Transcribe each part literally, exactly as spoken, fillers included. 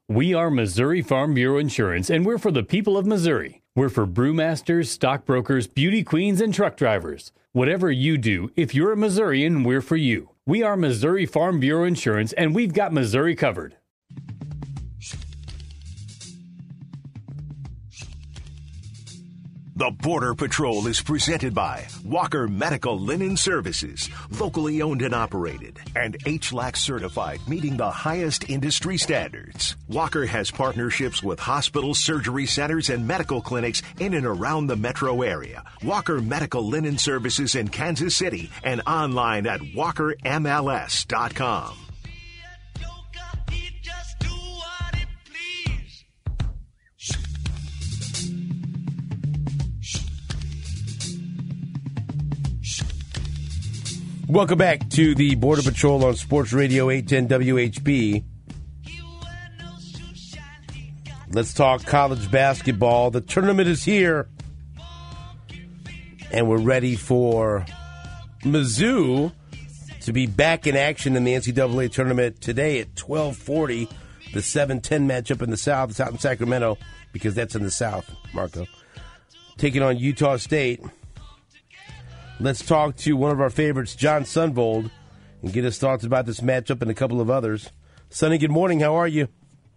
We are Missouri Farm Bureau Insurance, and we're for the people of Missouri. We're for brewmasters, stockbrokers, beauty queens, and truck drivers. Whatever you do, if you're a Missourian, we're for you. We are Missouri Farm Bureau Insurance, and we've got Missouri covered. The Border Patrol is presented by Walker Medical Linen Services, locally owned and operated, and H L A C certified, meeting the highest industry standards. Walker has partnerships with hospitals, surgery centers, and medical clinics in and around the metro area. Walker Medical Linen Services in Kansas City and online at walker m l s dot com. Welcome back to the Border Patrol on Sports Radio eight ten W H B. Let's talk college basketball. The tournament is here, and we're ready for Mizzou to be back in action in the N C double A tournament today at twelve forty. The seven ten matchup in the South. It's out in Sacramento because that's in the South, Marco. Taking on Utah State. Let's talk to one of our favorites, John Sunvold, and get his thoughts about this matchup and a couple of others. Sonny, good morning. How are you?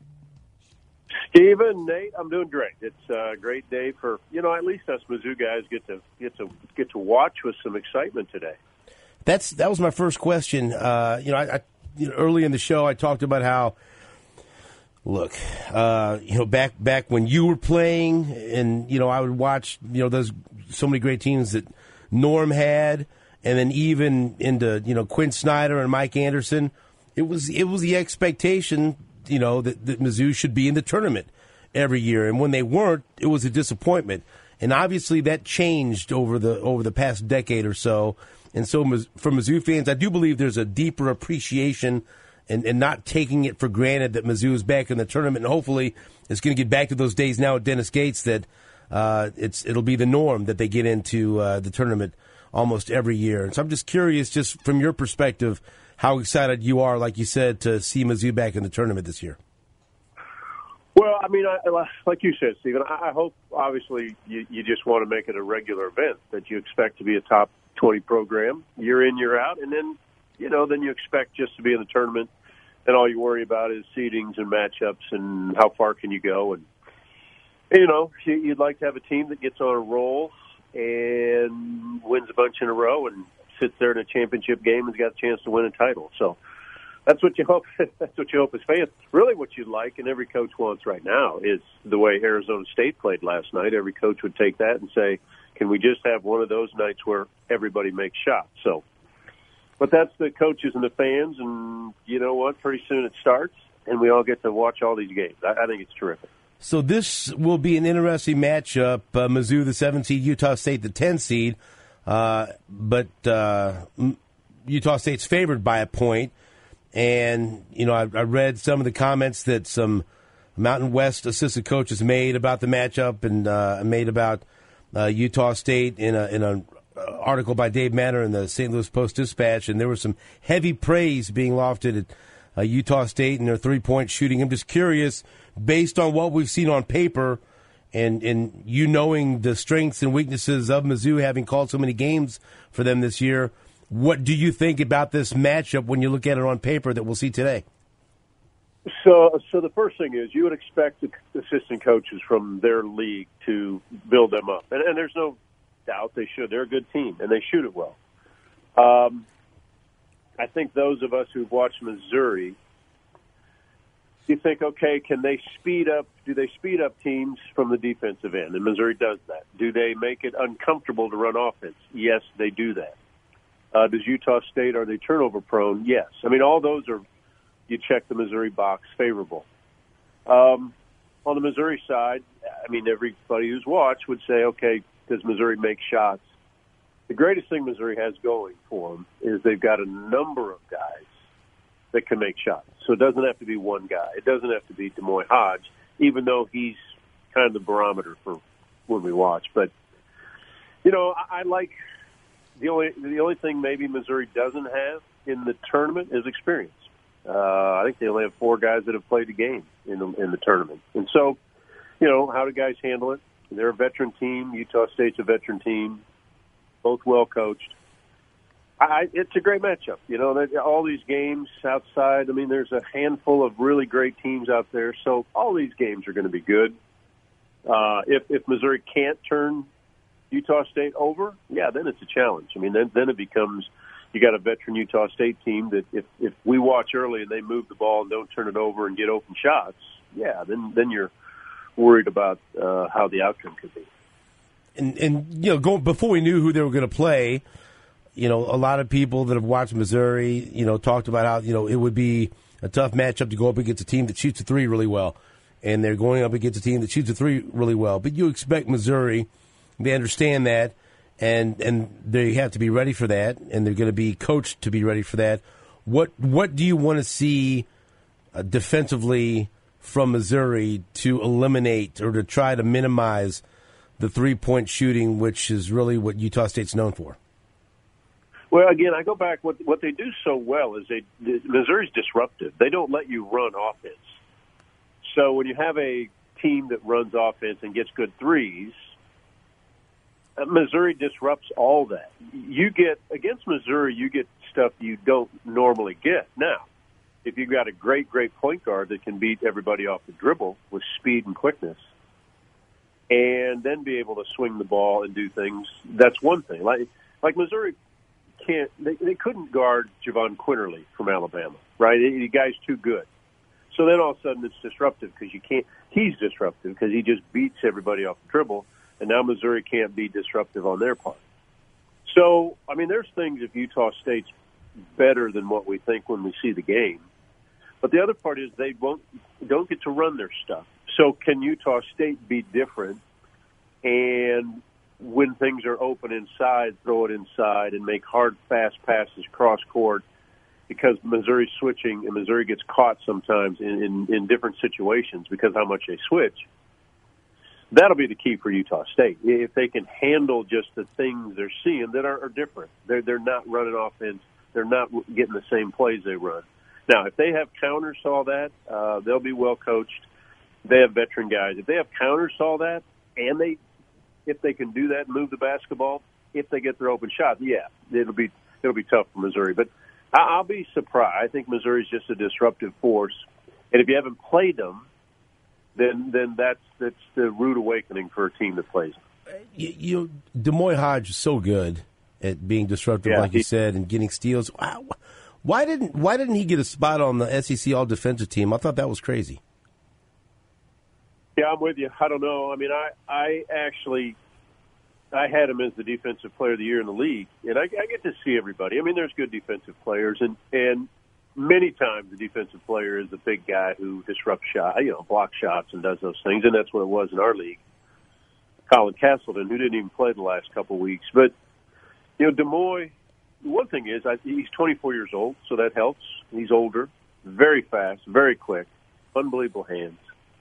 Steven, Nate, I'm doing great. It's a great day for, you know, at least us Mizzou guys get to get to get to watch with some excitement today. That's that was my first question. Uh, you know, I, I you know, early in the show I talked about how, look, uh, you know, back back when you were playing, and you know, I would watch, you know, those so many great teams that Norm had, and then even into, you know, Quinn Snyder and Mike Anderson. It was it was the expectation, you know, that, that Mizzou should be in the tournament every year, and when they weren't, it was a disappointment. And obviously that changed over the over the past decade or so. And so for Mizzou fans, I do believe there's a deeper appreciation and, and not taking it for granted that Mizzou is back in the tournament, and hopefully it's going to get back to those days now at Dennis Gates that Uh, it's it'll be the norm that they get into uh, the tournament almost every year. And so I'm just curious, just from your perspective, how excited you are, like you said, to see Mizzou back in the tournament this year. Well, I mean, I, like you said, Stephen, I hope, obviously, you, you just want to make it a regular event, that you expect to be a top twenty program year in, year out, and then, you know, then you expect just to be in the tournament, and all you worry about is seedings and matchups and how far can you go. And you know, you'd like to have a team that gets on a roll and wins a bunch in a row and sits there in a championship game and's got a chance to win a title. So that's what you hope. That's what you hope as fans. Really, what you'd like, and every coach wants right now, is the way Arizona State played last night. Every coach would take that and say, "Can we just have one of those nights where everybody makes shots?" So, but that's the coaches and the fans, and you know what? Pretty soon it starts, and we all get to watch all these games. I, I think it's terrific. So this will be an interesting matchup. Uh, Mizzou, the seven seed, Utah State, the ten seed. Uh, but uh, Utah State's favored by a point. And, you know, I, I read some of the comments that some Mountain West assistant coaches made about the matchup and uh, made about uh, Utah State in a in an article by Dave Manner in the Saint Louis Post-Dispatch. And there was some heavy praise being lofted at uh, Utah State and their three-point shooting. I'm just curious, based on what we've seen on paper and, and you knowing the strengths and weaknesses of Mizzou, having called so many games for them this year, what do you think about this matchup when you look at it on paper that we'll see today? So so the first thing is you would expect the assistant coaches from their league to build them up. And, and there's no doubt they should. They're a good team, and they shoot it well. Um, I think those of us who've watched Missouri, you think, okay, can they speed up, do they speed up teams from the defensive end? And Missouri does that. Do they make it uncomfortable to run offense? Yes, they do that. Uh, does Utah State, are they turnover prone? Yes. I mean, all those are, you check the Missouri box, favorable. Um, on the Missouri side, I mean, everybody who's watched would say, okay, does Missouri make shots? The greatest thing Missouri has going for them is they've got a number of guys that can make shots. So it doesn't have to be one guy. It doesn't have to be Demoy Hodge, even though he's kind of the barometer for when we watch. But, you know, I, I like the only the only thing maybe Missouri doesn't have in the tournament is experience. Uh, I think they only have four guys that have played the game in the, in the tournament. And so, you know, how do guys handle it? They're a veteran team. Utah State's a veteran team, both well coached. I, it's a great matchup. You know, all these games outside, I mean, there's a handful of really great teams out there, so all these games are going to be good. Uh, if, if Missouri can't turn Utah State over, yeah, then it's a challenge. I mean, then, then it becomes you got a veteran Utah State team that if, if we watch early and they move the ball and don't turn it over and get open shots, yeah, then, then you're worried about uh, how the outcome could be. And, and you know, going, before we knew who they were going to play, you know, a lot of people that have watched Missouri, you know, talked about how, you know, it would be a tough matchup to go up against a team that shoots a three really well. And they're going up against a team that shoots a three really well. But you expect Missouri, they understand that, and and they have to be ready for that, and they're going to be coached to be ready for that. What what do you want to see uh, defensively from Missouri to eliminate or to try to minimize the three-point shooting, which is really what Utah State's known for? Well, again, I go back. What what they do so well is they Missouri's disruptive. They don't let you run offense. So when you have a team that runs offense and gets good threes, uh, Missouri disrupts all that. You get against Missouri, you get stuff you don't normally get. Now, if you've got a great, great point guard that can beat everybody off the dribble with speed and quickness, and then be able to swing the ball and do things, that's one thing. Like like Missouri. Can't they, they couldn't guard Javon Quinterly from Alabama, right? The guy's too good. So then all of a sudden it's disruptive because you can't. He's disruptive because he just beats everybody off the dribble, and now Missouri can't be disruptive on their part. So I mean, there's things if Utah State's better than what we think when we see the game, but the other part is they won't don't get to run their stuff. So can Utah State be different and when things are open inside, throw it inside and make hard, fast passes cross court because Missouri's switching and Missouri gets caught sometimes in, in, in different situations because how much they switch. That'll be the key for Utah State. If they can handle just the things they're seeing that are, are different. They're, they're not running offense. They're not getting the same plays they run. Now, if they have counters to all that, uh, they'll be well coached. They have veteran guys. If they have counters to all that and they If they can do that and move the basketball, if they get their open shot, yeah, it'll be it'll be tough for Missouri. But I'll be surprised. I think Missouri's just a disruptive force, and if you haven't played them, then then that's that's the rude awakening for a team that plays them. You, you D'Moi Hodge is so good at being disruptive, yeah, like he, you said, and getting steals. Why didn't Why didn't he get a spot on the S E C All Defensive Team? I thought that was crazy. Yeah, I'm with you. I don't know. I mean, I, I actually I had him as the defensive player of the year in the league, and I, I get to see everybody. I mean, there's good defensive players, and, and many times the defensive player is the big guy who disrupts shot, you know, blocks shots and does those things, and that's what it was in our league. Colin Castleton, who didn't even play the last couple of weeks. But, you know, D'Moi, one thing is I, he's twenty-four years old, so that helps. He's older, very fast, very quick, unbelievable hands.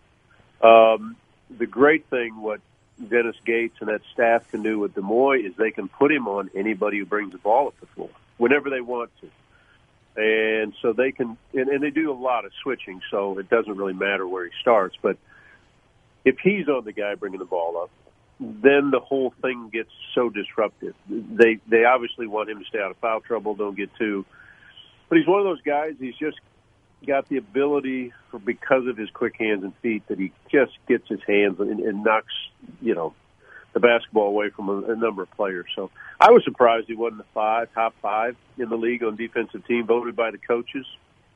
Um, the great thing, what Dennis Gates and that staff can do with D'Moi is they can put him on anybody who brings the ball up the floor whenever they want to. And so they can, and, and they do a lot of switching, so it doesn't really matter where he starts. But if he's on the guy bringing the ball up, then the whole thing gets so disruptive. They they obviously want him to stay out of foul trouble, don't get too. But he's one of those guys, he's just got the ability, for because of his quick hands and feet, that he just gets his hands and, and knocks, you know, the basketball away from a, a number of players. So I was surprised he wasn't the five, top five in the league on defensive team, voted by the coaches.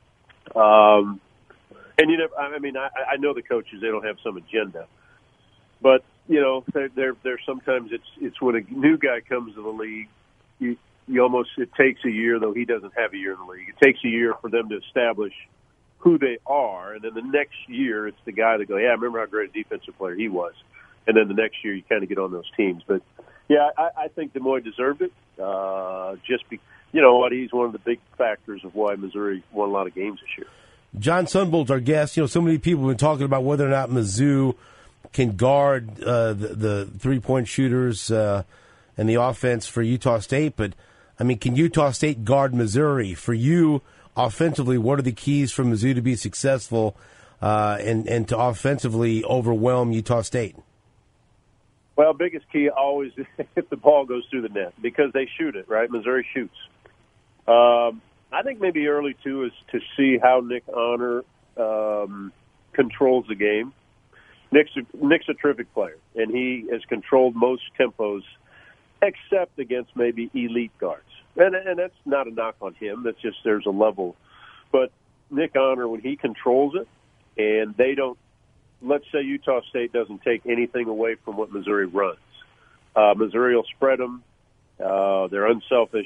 Um, and you know, I mean, I, I know the coaches; they don't have some agenda, but you know, they're they're, they're sometimes it's it's when a new guy comes to the league, you you almost it takes a year, though he doesn't have a year in the league. It takes a year for them to establish who they are, and then the next year it's the guy that go, yeah, I remember how great a defensive player he was, and then the next year you kind of get on those teams. But yeah, I, I think D'Moi deserved it. Uh, just be, you know what, he's one of the big factors of why Missouri won a lot of games this year. John Sunbold's our guest. You know, so many people have been talking about whether or not Mizzou can guard uh, the, the three-point shooters uh, and the offense for Utah State, but I mean, can Utah State guard Missouri? For you, offensively, what are the keys for Mizzou to be successful uh, and, and to offensively overwhelm Utah State? Well, biggest key always if the ball goes through the net, because they shoot it, right? Missouri shoots. Um, I think maybe early, too, is to see how Nick Honor um, controls the game. Nick's a, Nick's a terrific player, and he has controlled most tempos except against maybe elite guards. And, and that's not a knock on him. That's just there's a level. But Nick Honor, when he controls it, and they don't, let's say Utah State doesn't take anything away from what Missouri runs. Uh, Missouri will spread them. Uh, they're unselfish.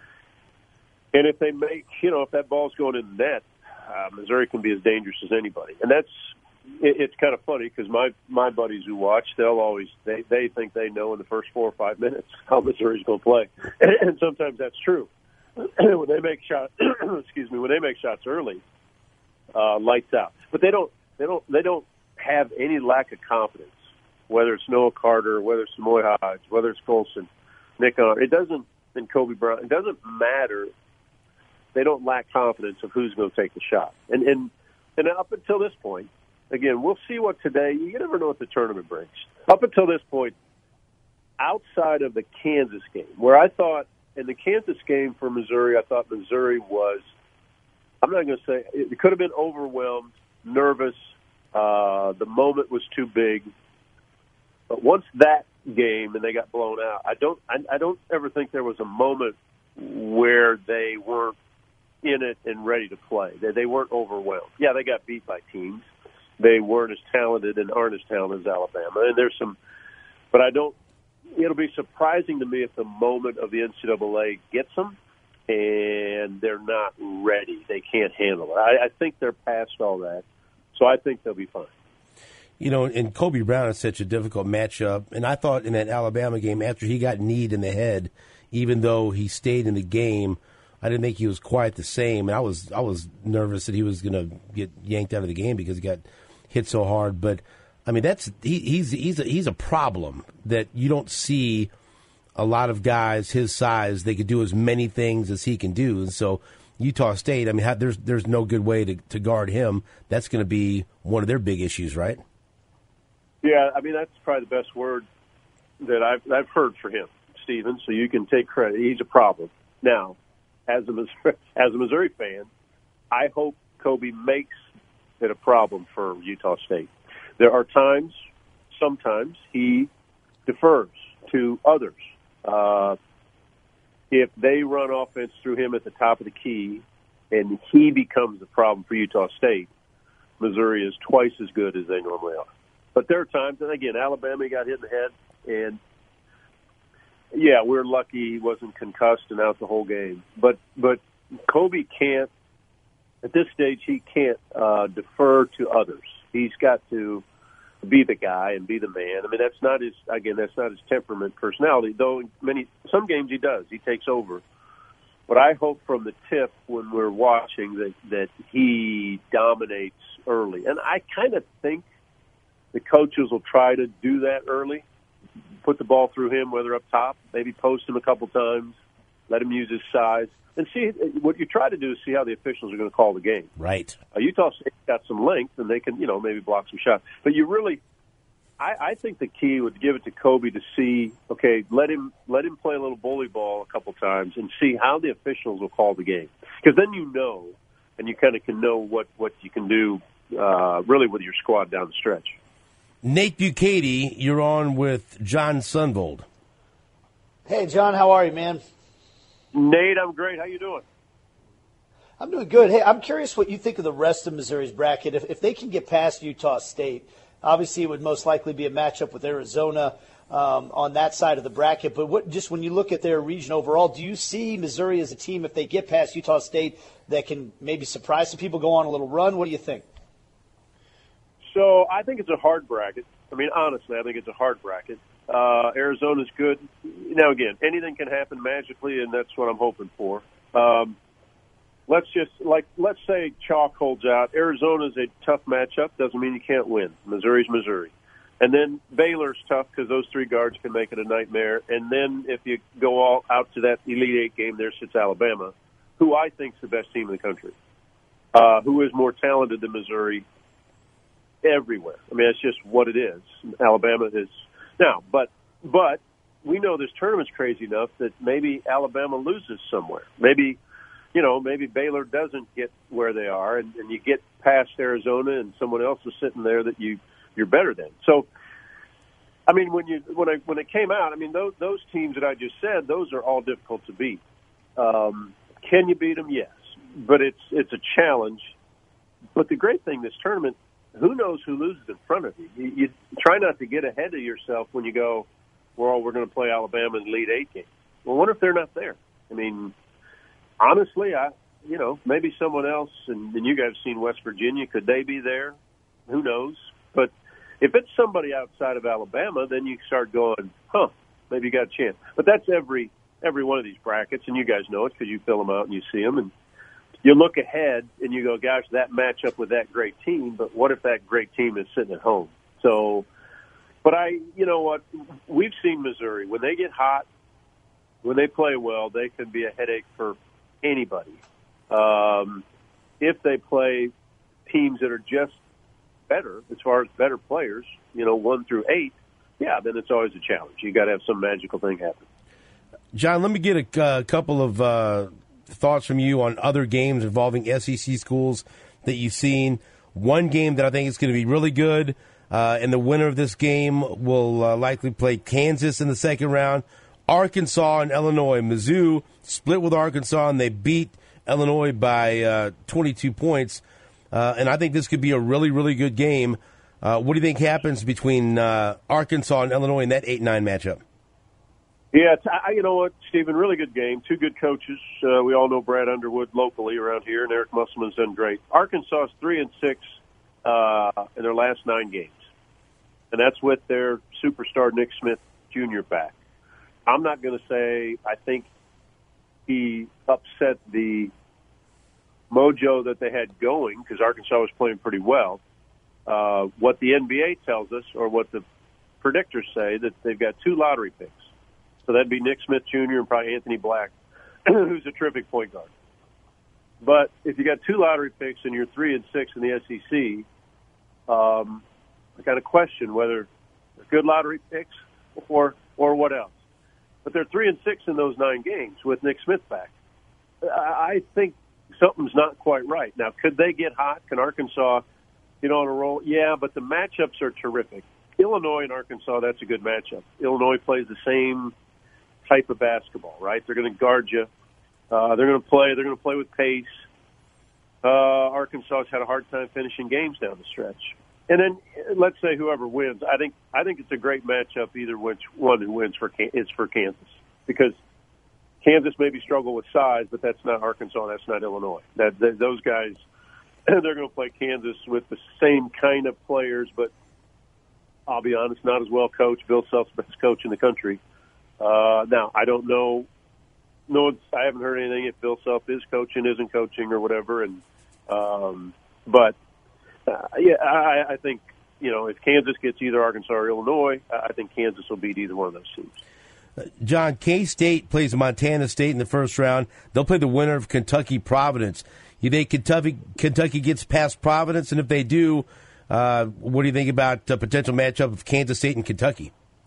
And if they make, you know, if that ball's going in the net, uh, Missouri can be as dangerous as anybody. And that's, it, it's kind of funny because my, my buddies who watch, they'll always, they, they think they know in the first four or five minutes how Missouri's going to play. And, and sometimes that's true. when they make shots, excuse me, when they make shots early, uh, lights out. But they don't, they don't, they don't have any lack of confidence, whether it's Noah Carter, whether it's Samoy Hodge, whether it's Colson, Nick Honor. It doesn't, and Kobe Brown, it doesn't matter. They don't lack confidence of who's going to take the shot. And, and, and up until this point, again, we'll see what today, you never know what the tournament brings. Up until this point, outside of the Kansas game, where I thought, in the Kansas game for Missouri, I thought Missouri was, I'm not going to say, it could have been overwhelmed, nervous. Uh, the moment was too big. But once that game and they got blown out, I don't, I, I don't ever think there was a moment where they weren't in it and ready to play. They, they weren't overwhelmed. Yeah, they got beat by teams. They weren't as talented and aren't as talented as Alabama. And there's some, but I don't, it'll be surprising to me if the moment of the N C double A gets them and they're not ready. They can't handle it. I, I think they're past all that. So I think they'll be fine. You know, and Kobe Brown is such a difficult matchup. And I thought in that Alabama game, after he got kneed in the head, even though he stayed in the game, I didn't think he was quite the same. And I was I was nervous that he was going to get yanked out of the game because he got hit so hard. But I mean, that's he, he's he's a, he's a problem that you don't see a lot of guys his size. They could do as many things as he can do, and so Utah State. I mean, how, there's there's no good way to, to guard him. That's going to be one of their big issues, right? Yeah, I mean that's probably the best word that I've I've heard for him, Stephen. So you can take credit. He's a problem. Now, as a Missouri, as a Missouri fan, I hope Kobe makes it a problem for Utah State. There are times, sometimes, he defers to others. Uh, if they run offense through him at the top of the key and he becomes the problem for Utah State, Missouri is twice as good as they normally are. But there are times, and again, Alabama got hit in the head, and, yeah, we're lucky he wasn't concussed and out the whole game. But but Kobe can't, at this stage, he can't uh, defer to others. He's got to be the guy and be the man. I mean, that's not his, again, that's not his temperament, personality, though in many, some games he does. He takes over. But I hope from the tip when we're watching that, that he dominates early. And I kind of think the coaches will try to do that early, put the ball through him, whether up top, maybe post him a couple times, let him use his size. And see, what you try to do is see how the officials are going to call the game. Right. Uh, Utah State's got some length, and they can, you know, maybe block some shots. But you really, I, I think the key would give it to Kobe to see, okay, let him let him play a little bully ball a couple times and see how the officials will call the game. Because then you know, and you kind of can know what, what you can do uh, really with your squad down the stretch. Nate Bukaty, you're on with John Sunvold. Hey, John, how are you, man? Nate, I'm great. How you doing? I'm doing good. Hey, I'm curious what you think of the rest of Missouri's bracket. If, if they can get past Utah State, obviously it would most likely be a matchup with Arizona um, on that side of the bracket. But what, just when you look at their region overall, do you see Missouri as a team, if they get past Utah State, that can maybe surprise some people, go on a little run? What do you think? So I think it's a hard bracket. I mean, honestly, I think it's a hard bracket. Uh, Arizona's good. Now, again, anything can happen magically, and that's what I'm hoping for. Um, let's just, like, let's say chalk holds out. Arizona's a tough matchup. Doesn't mean you can't win. Missouri's Missouri. And then Baylor's tough because those three guards can make it a nightmare. And then if you go all out to that Elite Eight game, there sits Alabama, who I think is the best team in the country, uh, who is more talented than Missouri. everywhere. I mean, it's just what it is. Alabama is now, but but we know this tournament's crazy enough that maybe Alabama loses somewhere. Maybe, you know, maybe Baylor doesn't get where they are, and, and you get past Arizona, and someone else is sitting there that you you're better than. So, I mean, when you when I when it came out, I mean, those those teams that I just said, those are all difficult to beat. Um, can you beat them? Yes, but it's it's a challenge. But the great thing this tournament, who knows who loses in front of you? You, you try not to get ahead of yourself when you go, well, we're going to play Alabama in the Elite Eight game. Well, what if they're not there? I mean, honestly, I you know maybe someone else, and, and you guys have seen West Virginia. Could they be there? Who knows? But if it's somebody outside of Alabama, then you start going, huh, maybe you got a chance. But that's every every one of these brackets, and you guys know it because you fill them out and you see them. And you look ahead and you go, gosh, that matchup with that great team, but what if that great team is sitting at home? So, but I, you know what, we've seen Missouri. When they get hot, when they play well, they can be a headache for anybody. Um, if they play teams that are just better, as far as better players, you know, one through eight, yeah, then it's always a challenge. You got to have some magical thing happen. John, let me get a uh, couple of uh, thoughts from you on other games involving S E C schools that you've seen. One game that I think is going to be really good, uh, and the winner of this game will uh, likely play Kansas in the second round. Arkansas and Illinois. Mizzou split with Arkansas, and they beat Illinois by uh, twenty-two points. Uh, and I think this could be a really, really good game. Uh, what do you think happens between uh, Arkansas and Illinois in that eight nine matchup? Yeah, it's, I, you know what, Stephen, really good game. Two good coaches. Uh, we all know Brad Underwood locally around here, and Eric Musselman's done great. Arkansas is three and six uh, in their last nine games, and that's with their superstar Nick Smith Junior back. I'm not going to say I think he upset the mojo that they had going because Arkansas was playing pretty well. Uh, what the N B A tells us, or what the predictors say, that they've got two lottery picks. So that'd be Nick Smith Junior and probably Anthony Black, who's a terrific point guard. But if you got two lottery picks and you're three and six in the S E C, um, I got to question whether they're good lottery picks or or what else. But they're three and six in those nine games with Nick Smith back. I think something's not quite right. Now, could they get hot? Can Arkansas, you know, on a roll? Yeah, but the matchups are terrific. Illinois and Arkansas, that's a good matchup. Illinois plays the same type of basketball, right? They're going to guard you. Uh, they're going to play. They're going to play with pace. Uh, Arkansas's had a hard time finishing games down the stretch. And then let's say whoever wins, I think I think it's a great matchup. Either which one who wins for is for Kansas, because Kansas maybe struggle with size, but that's not Arkansas. That's not Illinois. That, that those guys, they're going to play Kansas with the same kind of players, but I'll be honest, not as well coached. Bill Self's the best coach in the country. Uh, now, I don't know. No, one's, I haven't heard anything if Bill Self is coaching, isn't coaching, or whatever. And um, but uh, yeah, I, I think you know if Kansas gets either Arkansas or Illinois, I think Kansas will beat either one of those teams. Uh, John, K-State plays Montana State in the first round. They'll play the winner of Kentucky Providence. You think Kentucky Kentucky gets past Providence, and if they do, uh, what do you think about a potential matchup of Kansas State and Kentucky?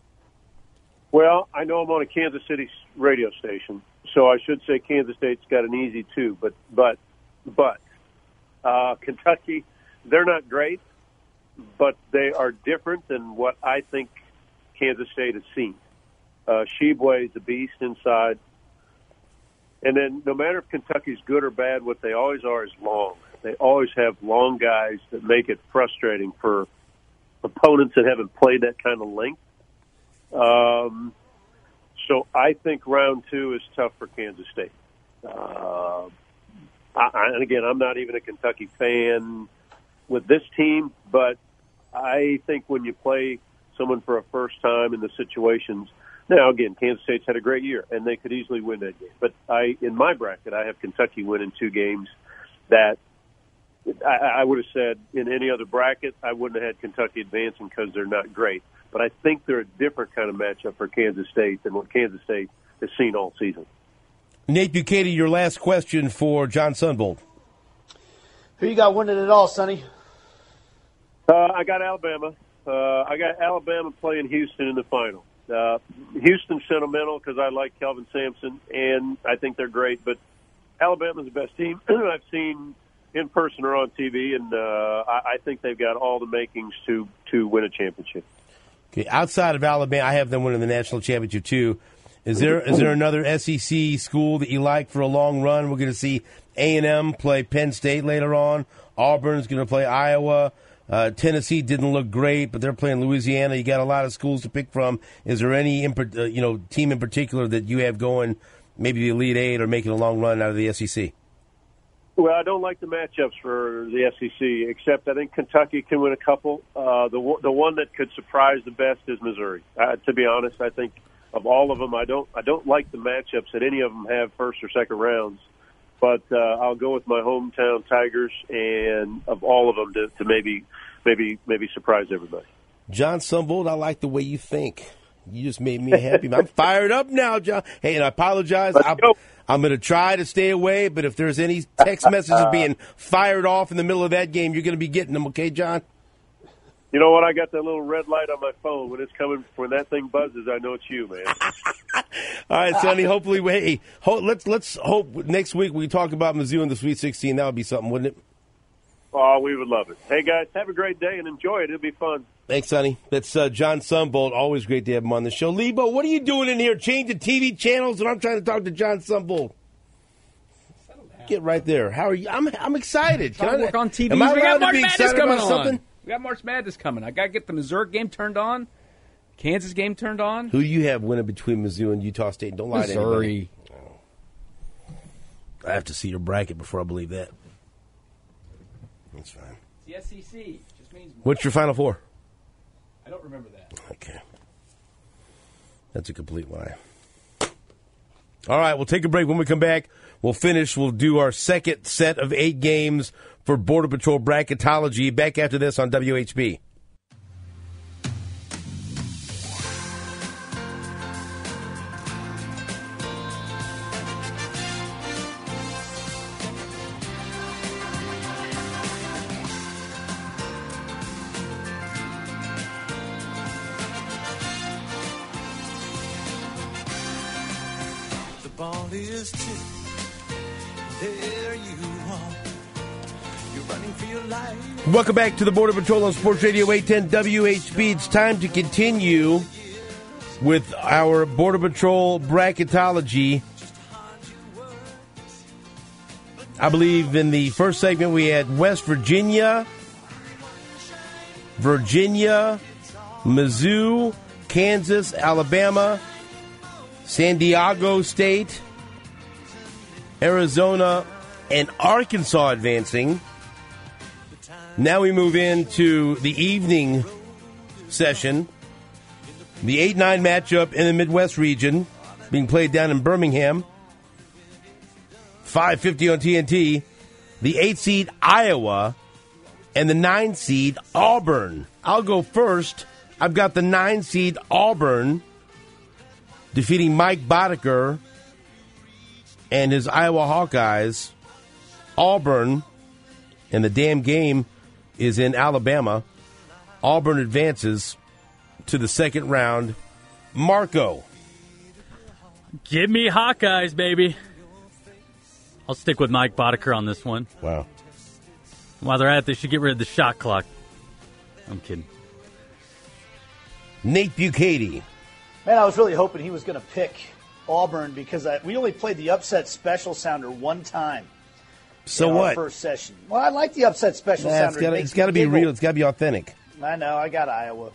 Well, I know I'm on a Kansas City radio station, so I should say Kansas State's got an easy two. But but but uh, Kentucky, they're not great, but they are different than what I think Kansas State has seen. Uh, Sheboy's a beast inside. And then no matter if Kentucky's good or bad, what they always are is long. They always have long guys that make it frustrating for opponents that haven't played that kind of length. Um, so I think round two is tough for Kansas State. Uh, I, and again, I'm not even a Kentucky fan with this team, but I think when you play someone for a first time in the situations, now again, Kansas State's had a great year and they could easily win that game. But I, in my bracket, I have Kentucky winning two games that I, I would have said in any other bracket, I wouldn't have had Kentucky advancing because they're not great. But I think they're a different kind of matchup for Kansas State than what Kansas State has seen all season. Nate Bukaty, your last question for John Sunbolt. Who you got winning it all, Sonny? Uh, I got Alabama. Uh, I got Alabama playing Houston in the final. Uh, Houston's sentimental because I like Kelvin Sampson, and I think they're great. But Alabama's the best team I've seen in person or on T V, and uh, I, I think they've got all the makings to, to win a championship. Okay, outside of Alabama, I have them winning the national championship too. Is there is there another S E C school that you like for a long run? We're going to see A and M play Penn State later on. Auburn's going to play Iowa. Uh, Tennessee didn't look great, but they're playing Louisiana. You got a lot of schools to pick from. Is there any in, uh, you know team in particular that you have going, maybe the Elite Eight or making a long run out of the S E C? Well, I don't like the matchups for the S E C, except I think Kentucky can win a couple. Uh, the the one that could surprise the best is Missouri. Uh, to be honest, I think of all of them, I don't I don't like the matchups that any of them have first or second rounds. But uh, I'll go with my hometown Tigers, and of all of them to, to maybe maybe maybe surprise everybody. John Sumbold, I like the way you think. You just made me happy. I'm fired up now, John. Hey, and I apologize. I'm, I'm going to try to stay away, but if there's any text messages being fired off in the middle of that game, you're going to be getting them, okay, John? You know what? I got that little red light on my phone. When it's coming, when that thing buzzes, I know it's you, man. All right, Sonny. Hopefully, we, hey, ho- let's let's hope next week we talk about Mizzou in the Sweet sixteen. That would be something, wouldn't it? Oh, we would love it. Hey, guys, have a great day and enjoy it. It'll be fun. Thanks, Sonny. That's uh, John Sumbold. Always great to have him on the show. Lebo, what are you doing in here? Changing T V channels, and I'm trying to talk to John Sumbold. Get right there. How are you? I'm I'm excited. Can I work on T Vs? Am I we got allowed to March be Madness excited coming about on. something? We got March Madness coming. I got to get the Missouri game turned on, Kansas game turned on. Who do you have winning between Mizzou and Utah State? Don't lie Missouri. to anybody. I have to see your bracket before I believe that. That's fine. The S E C just means more. What's your Final Four? I don't remember that. Okay. That's a complete lie. All right, we'll take a break. When we come back, we'll finish. We'll do our second set of eight games for Border Patrol bracketology. Back after this on W H B. Ball is tipped. There you are. You're running for your life. Welcome back to the Border Patrol on Sports Radio eight ten W H B. It's time to continue with our Border Patrol bracketology. I believe in the first segment we had West Virginia, Virginia, Mizzou, Kansas, Alabama, San Diego State, Arizona, and Arkansas advancing. Now we move into the evening session. The eight nine matchup in the Midwest region being played down in Birmingham. five fifty on T N T. The eight seed Iowa and the nine seed Auburn. I'll go first. I've got the nine seed Auburn defeating Mike Boddicker and his Iowa Hawkeyes. Auburn, and the damn game is in Alabama. Auburn advances to the second round. Marco. Give me Hawkeyes, baby. I'll stick with Mike Boddicker on this one. Wow. While they're at it, they should get rid of the shot clock. I'm kidding. Nate Bukaty. Man, I was really hoping he was going to pick Auburn because I, we only played the upset special sounder one time. So in what? Our first session. Well, I like the upset special Nah, sounder. it's gotta, It it's makes got to me be giggle. real. It's got to be authentic. I know. I got Iowa.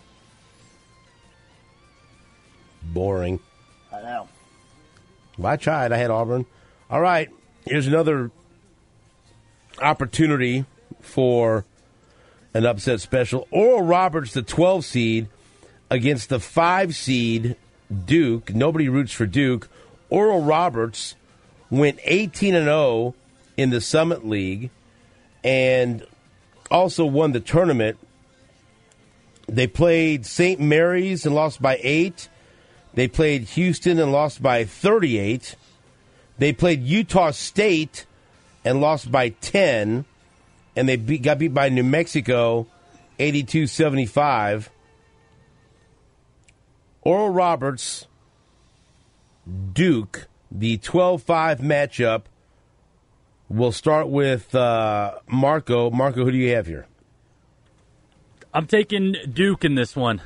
Boring. I know. Well, I tried. I had Auburn. All right. Here's another opportunity for an upset special. Oral Roberts, the twelve seed, against the five seed Duke. Nobody roots for Duke. Oral Roberts went eighteen and oh in the Summit League and also won the tournament. They played Saint Mary's and lost by eight. They played Houston and lost by thirty-eight. They played Utah State and lost by ten. And they beat, got beat by New Mexico eighty-two seventy-five. Oral Roberts, Duke, the twelve five matchup. We'll start with uh, Marco. Marco, who do you have here? I'm taking Duke in this one.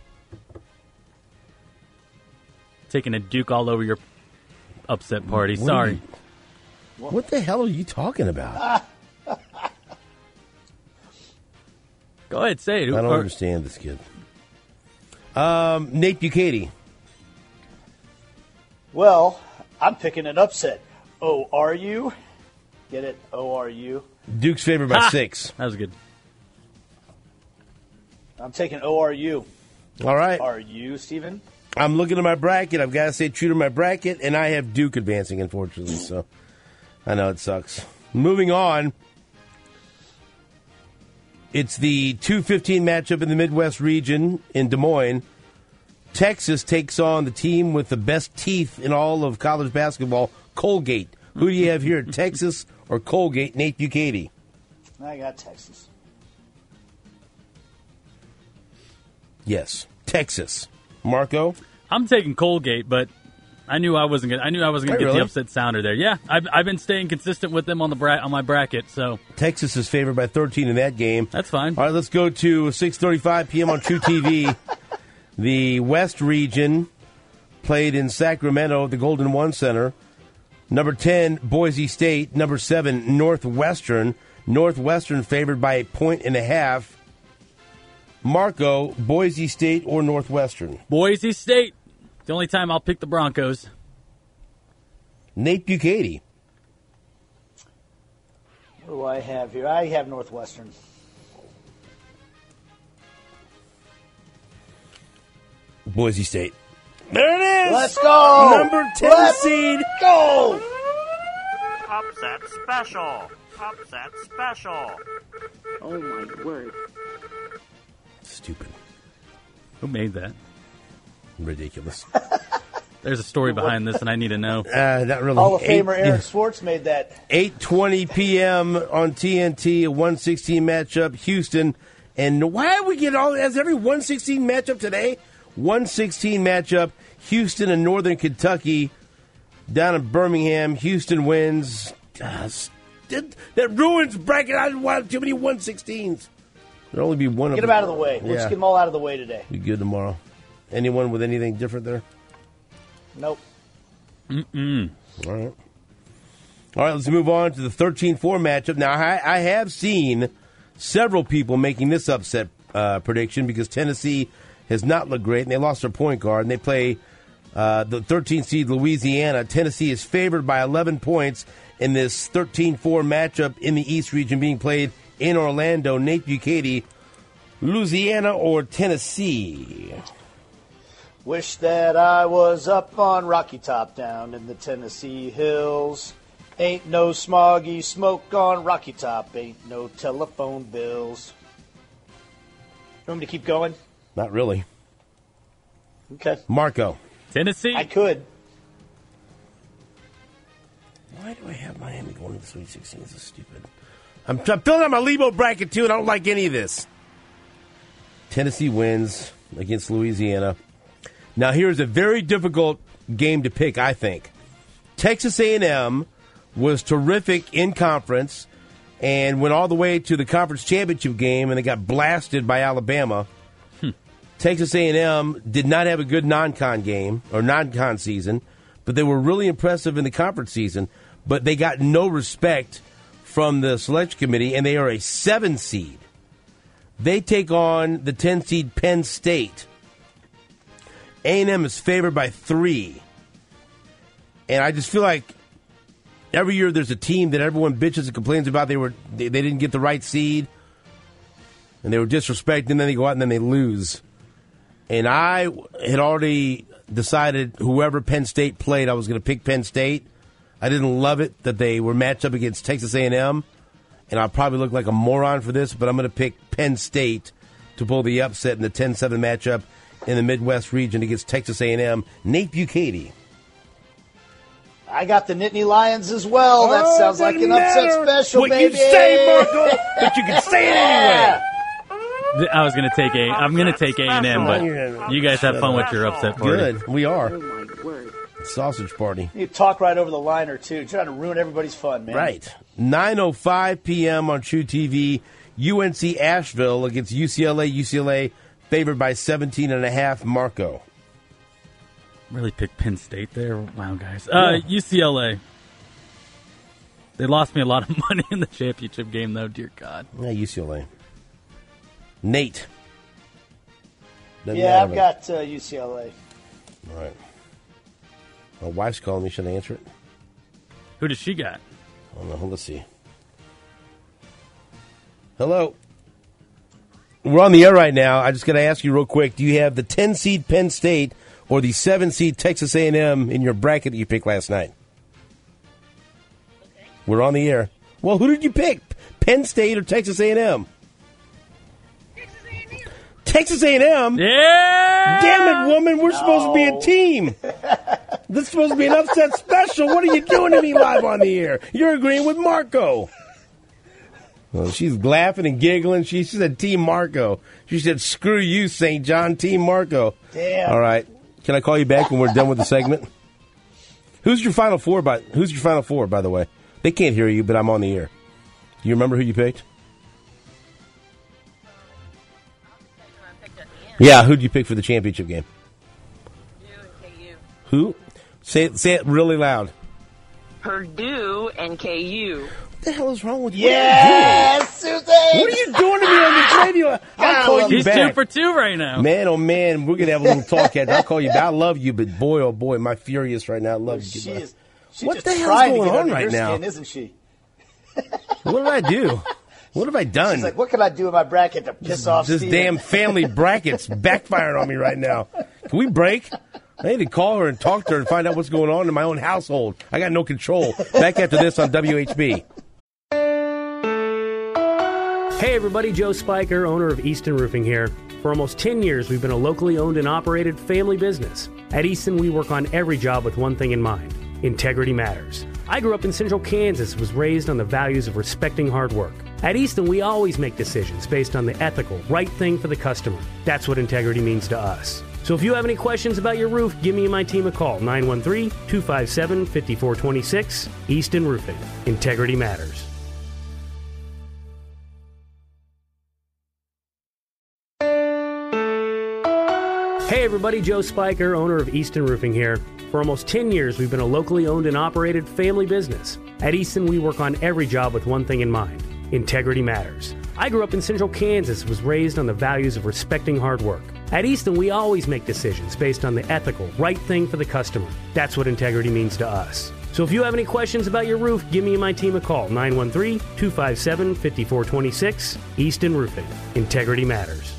Taking a Duke all over your upset party. What Sorry. You, what the hell are you talking about? Go ahead, say it. I don't or, understand this kid. Um, Nate Bukaty. Well, I'm picking an upset. O R U? Get it? O R U? Duke's favored by Ha! six. That was good. I'm taking O R U. All right. Are you, Steven? I'm looking at my bracket. I've got to say true to my bracket, and I have Duke advancing, unfortunately. So I know it sucks. Moving on. It's the two fifteen matchup in the Midwest region in Des Moines. Texas takes on the team with the best teeth in all of college basketball, Colgate. Who do you have here, Texas or Colgate? Nate Bukaty. I got Texas. Yes, Texas. Marco? I'm taking Colgate, but I knew I wasn't gonna. I knew I wasn't gonna Hey, get really? the upset sounder there. Yeah, I've I've been staying consistent with them on the bra- on my bracket, so Texas is favored by thirteen in that game. that's fine. All right, let's go to six thirty-five p.m. on True T V. The West region played in Sacramento at the Golden One Center. Number ten, Boise State. Number seven, Northwestern. Northwestern favored by a point and a half. Marco, Boise State or Northwestern? Boise State. The only time I'll pick the Broncos. Nate Bukaty. What do I have here? I have Northwestern. Boise State. There it is! Let's go! Number ten Let's seed. Go! Upset special. Upset special. Oh, my word. Stupid. Who made that? Ridiculous. There's a story behind this, and I need to know. Uh, not really. Hall of Eight- Famer Aaron Swartz made that. eight twenty p.m. on T N T, a one sixteen matchup, Houston. And why do we get all, as every one sixteen matchup today? one sixteen matchup, Houston and Northern Kentucky down in Birmingham. Houston wins. Uh, that, that ruins bracket. I don't want too many one sixteens. There'll only be one Get of them out of the way. Let's Yeah. get them all out of the way today. Be good tomorrow. Anyone with anything different there? Nope. Mm-mm. All right. All right, let's move on to the thirteen four matchup. Now, I, I have seen several people making this upset uh, prediction because Tennessee has not looked great, and they lost their point guard, and they play uh, the thirteen seed Louisiana. Tennessee is favored by eleven points in this thirteen four matchup in the East region being played in Orlando. Nate Bukaty, Louisiana or Tennessee? Wish that I was up on Rocky Top down in the Tennessee hills. Ain't no smoggy smoke on Rocky Top. Ain't no telephone bills. You want me to keep going? Not really. Okay. Marco. Tennessee. I could. Why do I have Miami going to the Sweet sixteen? This is stupid. I'm, I'm filling out my Lebo bracket, too, and I don't like any of this. Tennessee wins against Louisiana. Now, here's a very difficult game to pick, I think. Texas A and M was terrific in conference and went all the way to the conference championship game, and they got blasted by Alabama. Hmm. Texas A and M did not have a good non-con game or non-con season, but they were really impressive in the conference season. But they got no respect from the selection committee, and they are a seven seed. They take on the ten seed Penn State. A and M is favored by three. And I just feel like every year there's a team that everyone bitches and complains about they were they, they didn't get the right seed, and they were disrespected, and then they go out and then they lose. And I had already decided whoever Penn State played, I was going to pick Penn State. I didn't love it that they were matched up against Texas A and M, and I'll probably look like a moron for this, but I'm going to pick Penn State to pull the upset in the ten seven matchup in the Midwest region against Texas A and M. Nate Bukaty. I got the Nittany Lions as well. That Oh, sounds like doesn't an upset matter special, what baby. you say, Marco, but you can say it anyway. I was going to take A. I'm going to take A and M, but you guys have fun with your upset party. Good. We are. Oh, my word. Sausage party. You talk right over the liner, too. Trying to ruin everybody's fun, man. Right. nine oh five p.m. on True T V. U N C Asheville against U C L A. U C L A favored by seventeen and a half. Marco. Really picked Penn State there. Wow, guys. Uh, U C L A. They lost me a lot of money in the championship game, though. Dear God. Yeah, U C L A. Nate. Doesn't Yeah, matter, I've got uh, U C L A. All right. My wife's calling me. Should I answer it? Who does she got? I don't know. Let's see. Hello. We're on the air right now. I just got to ask you real quick. Do you have the ten-seed Penn State or the seven-seed Texas A and M in your bracket that you picked last night? Okay. We're on the air. Well, who did you pick? Penn State or Texas A and M? Texas A and M? Yeah! Damn it, woman. We're no. supposed to be a team. This is supposed to be an upset special. What are you doing to me live on the air? You're agreeing with Marco. Well, she's laughing and giggling. She said Team Marco. She said, screw you, Saint John, Team Marco. Damn. All right. Can I call you back when we're done with the segment? Who's your final four, by, who's your final four, by the way? They can't hear you, but I'm on the air. Do you remember who you picked? Yeah, who'd you pick for the championship game? Purdue and K U. Who? Say it, say it really loud. Purdue and K U. What the hell is wrong with you? Yes, Susan! What are you doing to me on this radio? I'll call you He's back. two for two right now. Man, oh man, we're going to have a little talk after. I'll call you back. I love you, but boy, oh boy, am I furious right now. I love you. She is, she's what just the hell's trying going to get on under right your now? Skin, isn't she? What did I do? What have I done? She's like, what can I do in my bracket to piss off This Steven? damn family bracket's backfiring on me right now. Can we break? I need to call her and talk to her and find out what's going on in my own household. I got no control. Back after this on W H B. Hey everybody, Joe Spiker, owner of Easton Roofing here. For almost ten years, we've been a locally owned and operated family business. At Easton, we work on every job with one thing in mind: integrity matters. I grew up in central Kansas, was raised on the values of respecting hard work. At Easton, we always make decisions based on the ethical, right thing for the customer. That's what integrity means to us. So if you have any questions about your roof, give me and my team a call, nine one three, two five seven, five four two six. Easton Roofing. Integrity matters. Hey everybody, Joe Spiker, owner of Easton Roofing here. For almost ten years, we've been a locally owned and operated family business. At Easton, we work on every job with one thing in mind: integrity matters. I grew up in central Kansas, was raised on the values of respecting hard work. At Easton, we always make decisions based on the ethical, right thing for the customer. That's what integrity means to us. So if you have any questions about your roof, give me and my team a call, nine one three, two five seven, five four two six. Easton Roofing. Integrity matters.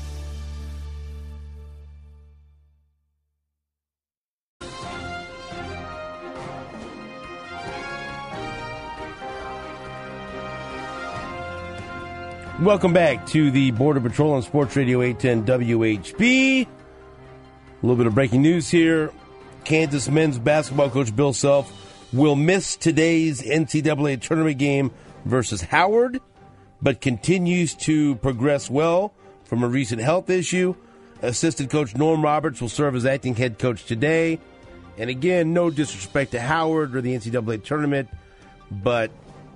Welcome back to the Border Patrol on Sports Radio eight ten W H B. A little bit of breaking news here. Kansas men's basketball coach Bill Self will miss today's N C double A tournament game versus Howard, but continues to progress well from a recent health issue. Assistant coach Norm Roberts will serve as acting head coach today. And again, no disrespect to Howard or the N C double A tournament, but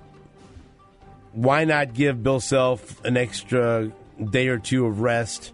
why not give Bill Self an extra day or two of rest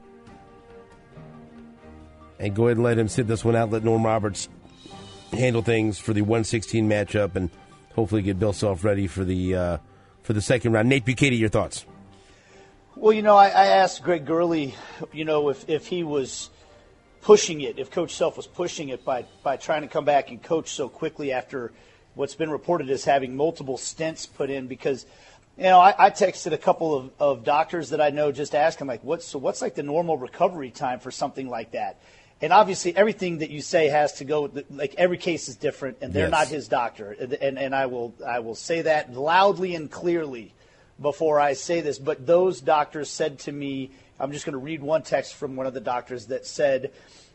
and go ahead and let him sit this one out, let Norm Roberts handle things for the one sixteen matchup, and hopefully get Bill Self ready for the uh, for the second round. Nate Bukaty, your thoughts? Well, you know, I, I asked Greg Gurley, you know, if, if he was pushing it, if Coach Self was pushing it by, by trying to come back and coach so quickly after what's been reported as having multiple stents put in, because – you know, I, I texted a couple of, of doctors that I know, just asking, like, what's so what's like the normal recovery time for something like that? And obviously, everything that you say has to go, like, every case is different, and they're yes. not his doctor. And and I will I will say that loudly and clearly before I say this. But those doctors said to me, I'm just going to read one text from one of the doctors that said,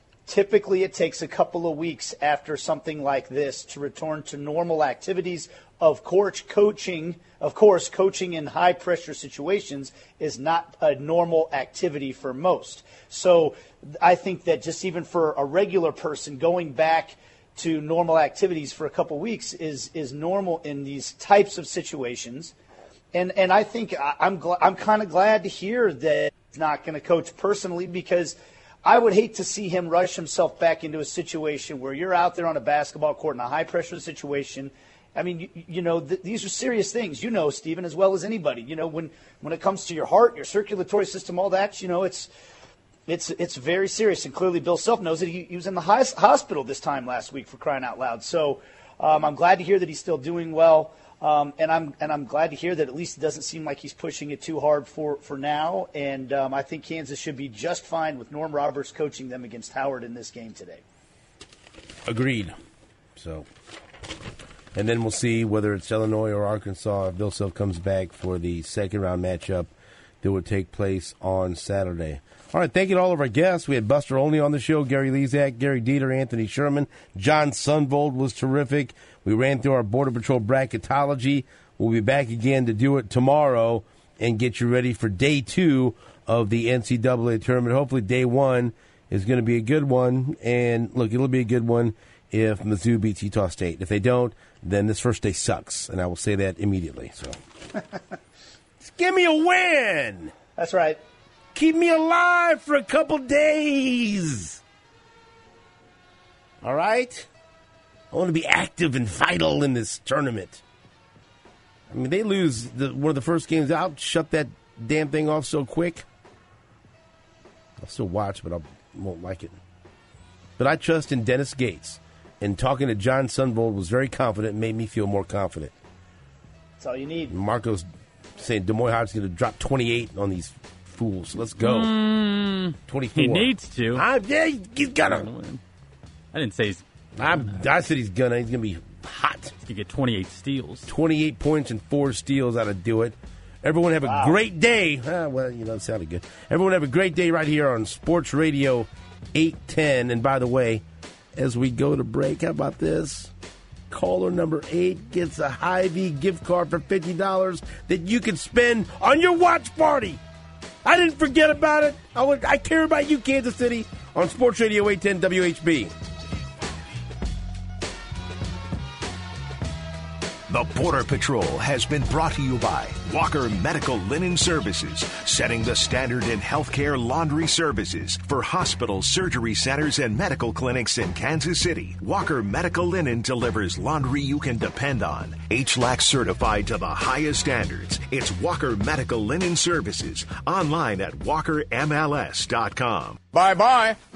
typically it takes a couple of weeks after something like this to return to normal activities of course, coaching, of course, coaching in high pressure situations is not a normal activity for most. So I think that just even for a regular person, going back to normal activities for a couple weeks is is normal in these types of situations. And and I think I'm gl- I'm kind of glad to hear that he's not going to coach personally, because I would hate to see him rush himself back into a situation where you're out there on a basketball court in a high-pressure situation. I mean, you, you know, th- these are serious things, you know, Stephen, as well as anybody. You know, when, when it comes to your heart, your circulatory system, all that, you know, it's it's it's very serious. And clearly Bill Self knows that he, he was in the high- hospital this time last week, for crying out loud. So um, I'm glad to hear that he's still doing well. Um, and I'm and I'm glad to hear that at least it doesn't seem like he's pushing it too hard for, for now. And um, I think Kansas should be just fine with Norm Roberts coaching them against Howard in this game today. Agreed. So, and then we'll see whether it's Illinois or Arkansas if Bill Self comes back for the second round matchup that would take place on Saturday. All right, thank you to all of our guests. We had Buster Olney on the show, Gary Lezak, Gary Dieter, Anthony Sherman. John Sunvold was terrific. We ran through our Border Patrol bracketology. We'll be back again to do it tomorrow and get you ready for day two of the N C double A tournament. Hopefully day one is going to be a good one. And, look, it'll be a good one if Mizzou beats Utah State. If they don't, then this first day sucks, and I will say that immediately. So, just give me a win. That's right. Keep me alive for a couple days. All right? I want to be active and vital in this tournament. I mean, they lose the, one of the first games out, shut that damn thing off so quick. I'll still watch, but I won't like it. But I trust in Dennis Gates. And talking to John Sunvold was very confident and made me feel more confident. That's all you need. Marco's saying Des Moines High is going to drop twenty-eight on these fools. Let's go. Mm, twenty-four. He needs to. I, yeah, he's gonna. I didn't say he's. I, I said he's gonna. He's gonna be hot. He's gonna get twenty-eight steals. twenty-eight points and four steals. Ought to do it. Everyone have a Wow. great day. Ah, well, you know, it sounded good. Everyone have a great day right here on Sports Radio eight ten. And by the way, as we go to break, how about this? Caller number eight gets a Hy-Vee gift card for fifty dollars that you can spend on your watch party. I didn't forget about it. I, would, I care about you, Kansas City, on Sports Radio eight ten W H B. The Border Patrol has been brought to you by Walker Medical Linen Services, setting the standard in healthcare laundry services for hospitals, surgery centers, and medical clinics in Kansas City. Walker Medical Linen delivers laundry you can depend on. H L A C certified to the highest standards. It's Walker Medical Linen Services. Online at walker M L S dot com. Bye-bye.